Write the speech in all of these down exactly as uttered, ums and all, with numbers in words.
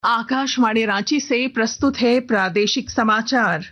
आकाशवाणी रांची से प्रस्तुत है प्रादेशिक समाचार।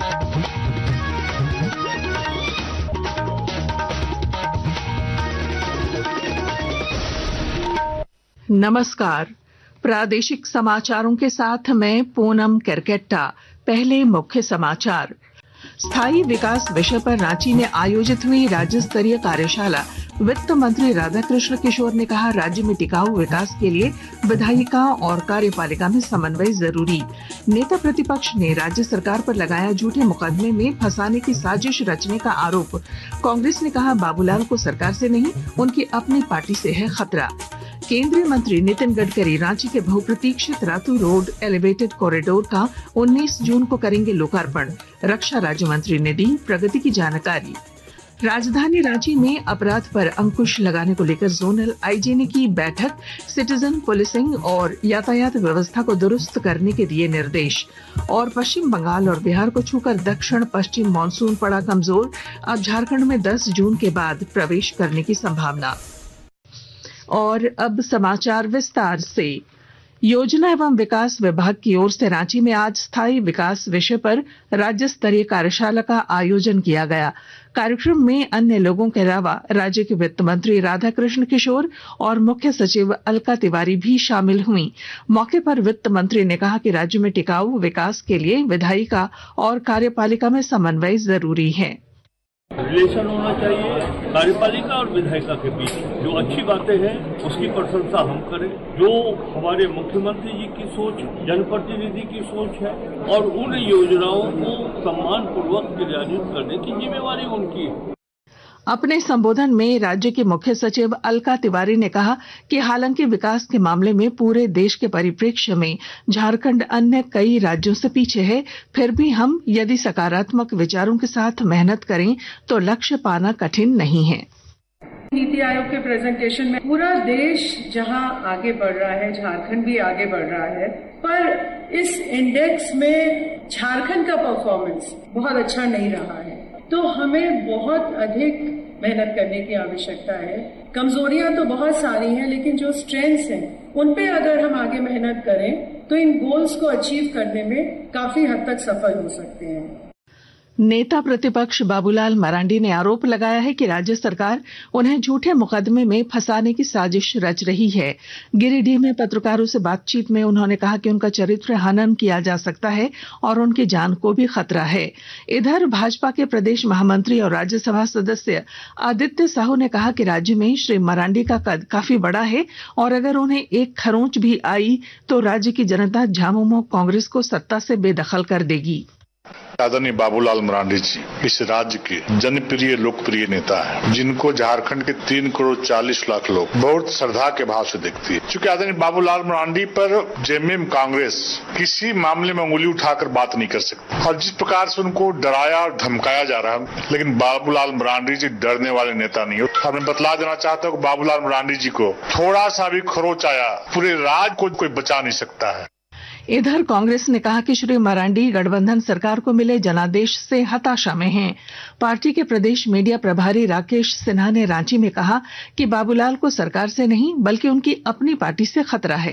नमस्कार, प्रादेशिक समाचारों के साथ मैं पूनम करकेट्टा। पहले मुख्य समाचार। स्थायी विकास विषय पर रांची में आयोजित हुई राज्य स्तरीय कार्यशाला। वित्त मंत्री राधाकृष्ण किशोर ने कहा, राज्य में टिकाऊ विकास के लिए विधायिका और कार्यपालिका में समन्वय जरूरी। नेता प्रतिपक्ष ने राज्य सरकार पर लगाया झूठे मुकदमे में फंसाने की साजिश रचने का आरोप। कांग्रेस ने कहा, बाबूलाल को सरकार से नहीं, उनकी अपनी पार्टी से है खतरा। केंद्रीय मंत्री नितिन गडकरी रांची के बहुप्रतीक्षित रातू रोड एलिवेटेड कॉरिडोर का उन्नीस जून को करेंगे लोकार्पण। रक्षा राज्य मंत्री ने दी प्रगति की जानकारी। राजधानी रांची में अपराध पर अंकुश लगाने को लेकर जोनल आईजी ने की बैठक। सिटीजन पुलिसिंग और यातायात व्यवस्था को दुरुस्त करने के दिए निर्देश। और पश्चिम बंगाल और बिहार को छूकर दक्षिण पश्चिम मानसून पड़ा कमजोर। अब झारखंड में दस जून के बाद प्रवेश करने की संभावना। और अब समाचार विस्तार से। योजना एवं विकास विभाग की ओर से रांची में आज स्थायी विकास विषय पर राज्य स्तरीय कार्यशाला का आयोजन किया गया। कार्यक्रम में अन्य लोगों के अलावा राज्य के वित्त मंत्री राधाकृष्ण किशोर और मुख्य सचिव अलका तिवारी भी शामिल हुई। मौके पर वित्त मंत्री ने कहा कि राज्य में टिकाऊ विकास के लिए विधायिका और कार्यपालिका में समन्वय जरूरी है। रिलेशन होना चाहिए कार्यपालिका और विधायिका के बीच। जो अच्छी बातें हैं उसकी प्रशंसा हम करें। जो हमारे मुख्यमंत्री जी की सोच, जनप्रतिनिधि की सोच है, और उन योजनाओं को सम्मान पूर्वक क्रियान्वित करने की जिम्मेवारी उनकी है। अपने संबोधन में राज्य के मुख्य सचिव अलका तिवारी ने कहा कि हालांकि विकास के मामले में पूरे देश के परिप्रेक्ष्य में झारखंड अन्य कई राज्यों से पीछे है, फिर भी हम यदि सकारात्मक विचारों के साथ मेहनत करें तो लक्ष्य पाना कठिन नहीं है। नीति आयोग के प्रेजेंटेशन में पूरा देश जहां आगे बढ़ रहा है, झारखंड भी आगे बढ़ रहा है, पर इस इंडेक्स में झारखंड का परफॉर्मेंस बहुत अच्छा नहीं रहा है। तो हमें बहुत अधिक मेहनत करने की आवश्यकता है। कमजोरियां तो बहुत सारी हैं, लेकिन जो स्ट्रेंथ्स हैं उन पे अगर हम आगे मेहनत करें तो इन गोल्स को अचीव करने में काफी हद तक सफल हो सकते हैं। नेता प्रतिपक्ष बाबूलाल मरांडी ने आरोप लगाया है कि राज्य सरकार उन्हें झूठे मुकदमे में फंसाने की साजिश रच रही है। गिरिडीह में पत्रकारों से बातचीत में उन्होंने कहा कि उनका चरित्र हनन किया जा सकता है और उनकी जान को भी खतरा है। इधर भाजपा के प्रदेश महामंत्री और राज्यसभा सदस्य आदित्य साहू ने कहा कि राज्य में श्री मरांडी का कद काफी बड़ा है और अगर उन्हें एक खरोंच भी आई तो राज्य की जनता झामुमो कांग्रेस को सत्ता से बेदखल कर देगी। आदरणीय बाबूलाल मरांडी जी इस राज्य के जनप्रिय लोकप्रिय नेता हैं, जिनको झारखंड के तीन करोड़ चालीस लाख लोग बहुत श्रद्धा के भाव से देखती है। चूंकि आदरणीय बाबूलाल मरांडी पर जेएमएम कांग्रेस किसी मामले में उंगली उठाकर बात नहीं कर सकती और जिस प्रकार से उनको डराया और धमकाया जा रहा है, लेकिन बाबूलाल मरांडी जी डरने वाले नेता नहीं हो। मैं बतला देना चाहता हूँ बाबूलाल मरांडी जी को थोड़ा सा भी खरोच आया पूरे राज्य को कोई बचा नहीं सकता है। इधर कांग्रेस ने कहा कि श्री मरांडी गठबंधन सरकार को मिले जनादेश से हताशा में हैं। पार्टी के प्रदेश मीडिया प्रभारी राकेश सिन्हा ने रांची में कहा कि बाबूलाल को सरकार से नहीं बल्कि उनकी अपनी पार्टी से खतरा है।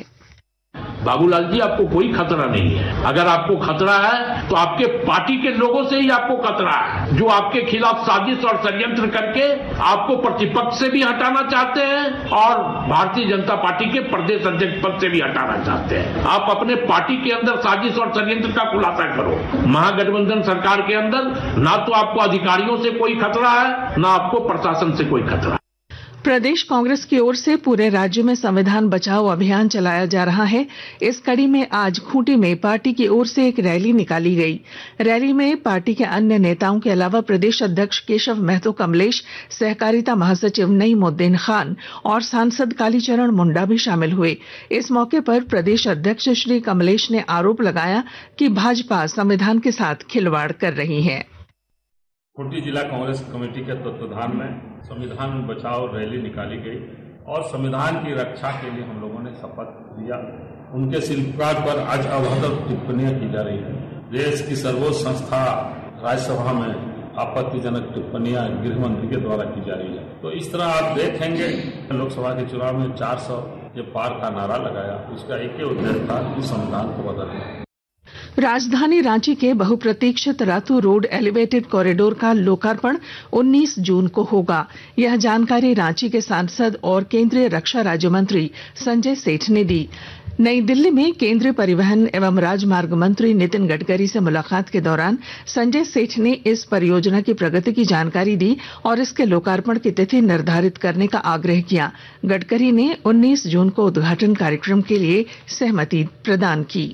बाबूलाल जी, आपको कोई खतरा नहीं है। अगर आपको खतरा है तो आपके पार्टी के लोगों से ही आपको खतरा है, जो आपके खिलाफ साजिश और षड्यंत्र करके आपको प्रतिपक्ष से भी हटाना चाहते हैं और भारतीय जनता पार्टी के प्रदेश अध्यक्ष पद से भी हटाना चाहते हैं। आप अपने पार्टी के अंदर साजिश और षड्यंत्र का खुलासा करो। महागठबंधन सरकार के अंदर ना तो आपको अधिकारियों से कोई खतरा है, ना आपको प्रशासन से कोई खतरा है। प्रदेश कांग्रेस की ओर से पूरे राज्य में संविधान बचाओ अभियान चलाया जा रहा है। इस कड़ी में आज खूंटी में पार्टी की ओर से एक रैली निकाली गई। रैली में पार्टी के अन्य नेताओं के अलावा प्रदेश अध्यक्ष केशव महतो कमलेश, सहकारिता महासचिव नईमुद्दीन खान और सांसद कालीचरण मुंडा भी शामिल हुए। इस मौके पर प्रदेश अध्यक्ष श्री कमलेश ने आरोप लगाया कि भाजपा संविधान के साथ खिलवाड़ कर रही है। खूंटी जिला कांग्रेस कमेटी के तत्वाधान में संविधान बचाओ रैली निकाली गई और संविधान की रक्षा के लिए हम लोगों ने शपथ लिया। उनके शिल्पकार पर आज अभद्र टिप्पणियां की जा रही है। देश की सर्वोच्च संस्था राज्यसभा में आपत्तिजनक टिप्पणियां गृह मंत्री के द्वारा की जा रही है। तो इस तरह आप देखेंगे लोकसभा के चुनाव में चार सौ ये पार का नारा लगाया, उसका एक ही उद्देश्य था कि संविधान को बदलना। राजधानी रांची के बहुप्रतीक्षित रातू रोड एलिवेटेड कॉरिडोर का लोकार्पण उन्नीस जून को होगा। यह जानकारी रांची के सांसद और केंद्रीय रक्षा राज्य मंत्री संजय सेठ ने दी। नई दिल्ली में केंद्रीय परिवहन एवं राजमार्ग मंत्री नितिन गडकरी से मुलाकात के दौरान संजय सेठ ने इस परियोजना की प्रगति की जानकारी दी और इसके लोकार्पण की तिथि निर्धारित करने का आग्रह किया। गडकरी ने उन्नीस जून को उद्घाटन कार्यक्रम के लिए सहमति प्रदान की।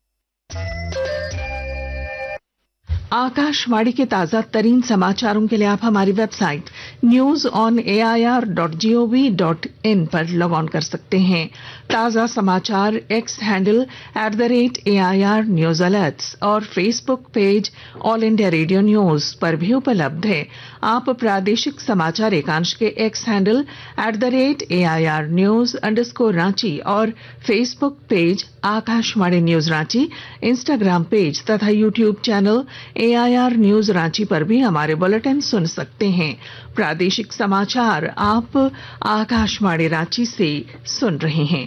आकाशवाणी के ताजा तरीन समाचारों के लिए आप हमारी website news on A I R dot G O V dot in पर लॉग ऑन कर सकते हैं। ताजा समाचार X handle at the rate A I R news alerts और Facebook page All India Radio news पर भी उपलब्ध है। आप प्रादेशिक समाचार एकांश के X handle at the rate A I R news underscore Ranchi और Facebook page Akashvani news Ranchi, Instagram page तथा YouTube channel A I R news Ranchi पर भी हमारे बुलेटिन सुन सकते हैं। प्रादेशिक समाचार आप आकाशवाणी रांची से सुन रहे हैं।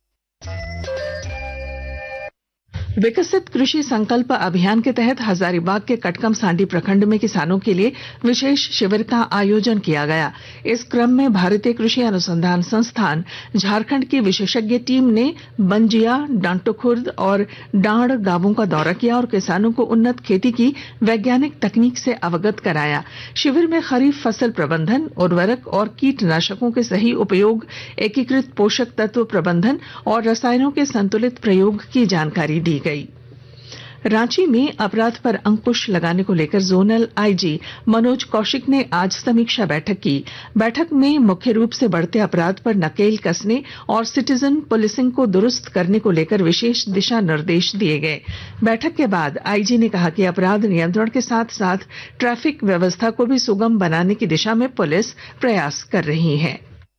विकसित कृषि संकल्प अभियान के तहत हजारीबाग के कटकम सांडी प्रखंड में किसानों के लिए विशेष शिविर का आयोजन किया गया। इस क्रम में भारतीय कृषि अनुसंधान संस्थान झारखंड की विशेषज्ञ टीम ने बंजिया, डांटोखुर्द और डांड गांवों का दौरा किया और किसानों को उन्नत खेती की वैज्ञानिक तकनीक से अवगत कराया। शिविर में खरीफ फसल प्रबंधन, उर्वरक और कीटनाशकों के सही उपयोग, एकीकृत पोषक तत्व प्रबंधन और रसायनों के संतुलित प्रयोग की जानकारी दी गई। रांची में अपराध पर अंकुश लगाने को लेकर जोनल आईजी मनोज कौशिक ने आज समीक्षा बैठक की। बैठक में मुख्य रूप से बढ़ते अपराध पर नकेल कसने और सिटीजन पुलिसिंग को दुरुस्त करने को लेकर विशेष दिशा निर्देश दिए गए। बैठक के बाद आईजी ने कहा कि अपराध नियंत्रण के साथ साथ ट्रैफिक व्यवस्था को भी सुगम बनाने की दिशा में पुलिस प्रयास कर रही है।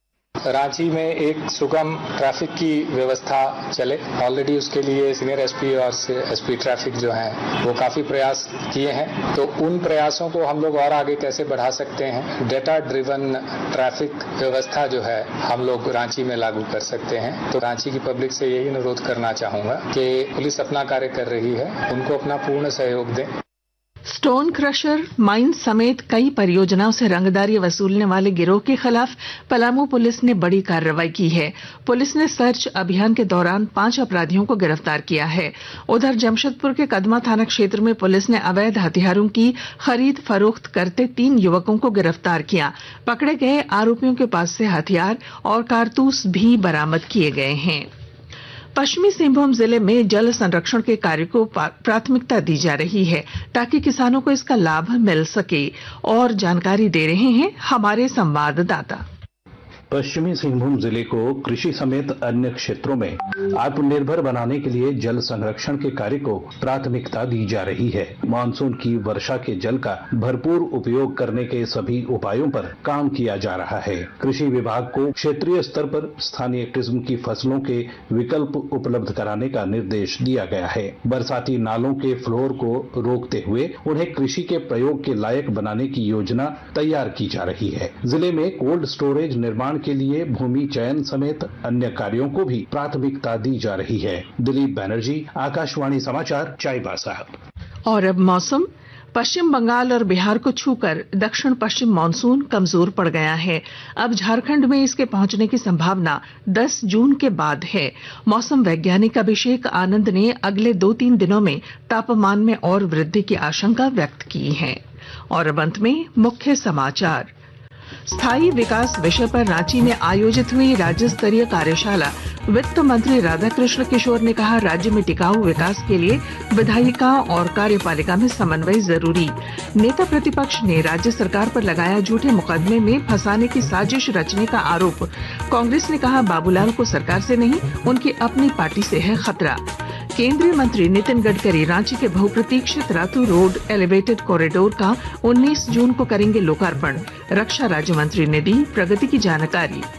रांची में एक सुगम ट्रैफिक की व्यवस्था चले, ऑलरेडी उसके लिए सीनियर एसपी और एसपी ट्रैफिक जो हैं वो काफी प्रयास किए हैं। तो उन प्रयासों को हम लोग और आगे कैसे बढ़ा सकते हैं, डेटा ड्रिवन ट्रैफिक व्यवस्था जो है हम लोग रांची में लागू कर सकते हैं। तो रांची की पब्लिक से यही अनुरोध करना चाहूंगा कि पुलिस अपना कार्य कर रही है, उनको अपना पूर्ण सहयोग दें। स्टोन क्रशर, माइंस समेत कई परियोजनाओं से रंगदारी वसूलने वाले गिरोह के खिलाफ पलामू पुलिस ने बड़ी कार्रवाई की है। पुलिस ने सर्च अभियान के दौरान पांच अपराधियों को गिरफ्तार किया है। उधर जमशेदपुर के कदमा थाना क्षेत्र में पुलिस ने अवैध हथियारों की खरीद फरोख्त करते तीन युवकों को गिरफ्तार किया। पकड़े गए आरोपियों के पास से हथियार और कारतूस भी बरामद किए गए हैं। पश्चिमी सिंहभूम जिले में जल संरक्षण के कार्य को प्राथमिकता दी जा रही है ताकि किसानों को इसका लाभ मिल सके। और जानकारी दे रहे हैं हमारे संवाददाता। पश्चिमी सिंहभूम जिले को कृषि समेत अन्य क्षेत्रों में आत्मनिर्भर बनाने के लिए जल संरक्षण के कार्य को प्राथमिकता दी जा रही है। मानसून की वर्षा के जल का भरपूर उपयोग करने के सभी उपायों पर काम किया जा रहा है। कृषि विभाग को क्षेत्रीय स्तर पर स्थानीय किस्म की फसलों के विकल्प उपलब्ध कराने का निर्देश दिया गया है। बरसाती नालों के फ्लोर को रोकते हुए उन्हें कृषि के प्रयोग के लायक बनाने की योजना तैयार की जा रही है। जिले में कोल्ड स्टोरेज निर्माण के लिए भूमि चयन समेत अन्य कार्यों को भी प्राथमिकता दी जा रही है। दिलीप बैनर्जी, आकाशवाणी समाचार, चाईबासा। और अब मौसम। पश्चिम बंगाल और बिहार को छूकर दक्षिण पश्चिम मानसून कमजोर पड़ गया है। अब झारखंड में इसके पहुंचने की संभावना दस जून के बाद है। मौसम वैज्ञानिक अभिषेक आनंद ने अगले दो तीन दिनों में तापमान में और वृद्धि की आशंका व्यक्त की है। और अब अंत में मुख्य समाचार। स्थायी विकास विषय पर रांची में आयोजित हुई राज्य स्तरीय कार्यशाला। वित्त मंत्री राधाकृष्ण किशोर ने कहा, राज्य में टिकाऊ विकास के लिए विधायिका और कार्यपालिका में समन्वय जरूरी। नेता प्रतिपक्ष ने राज्य सरकार पर लगाया झूठे मुकदमे में फंसाने की साजिश रचने का आरोप। कांग्रेस ने कहा, बाबूलाल को सरकार से नहीं उनकी अपनी पार्टी से है खतरा। केंद्रीय मंत्री नितिन गडकरी रांची के बहुप्रतीक्षित रातू रोड एलिवेटेड कॉरिडोर का उन्नीस जून को करेंगे लोकार्पण। रक्षा राज्य मंत्री ने दी प्रगति की जानकारी।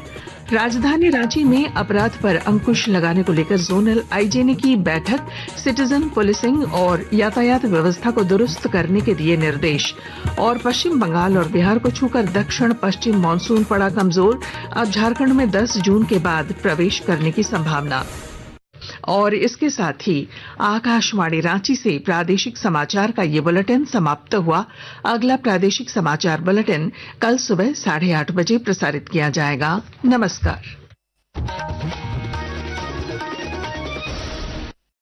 राजधानी रांची में अपराध पर अंकुश लगाने को लेकर जोनल आईजी ने की बैठक। सिटीजन पुलिसिंग और यातायात व्यवस्था को दुरुस्त करने के दिए निर्देश। और पश्चिम बंगाल और बिहार को छूकर दक्षिण पश्चिम मानसून पड़ा कमजोर। अब झारखंड में दस जून के बाद प्रवेश करने की संभावना। और इसके साथ ही आकाशवाणी रांची से प्रादेशिक समाचार का ये बुलेटिन समाप्त हुआ। अगला प्रादेशिक समाचार बुलेटिन कल सुबह साढ़े आठ बजे प्रसारित किया जाएगा। नमस्कार।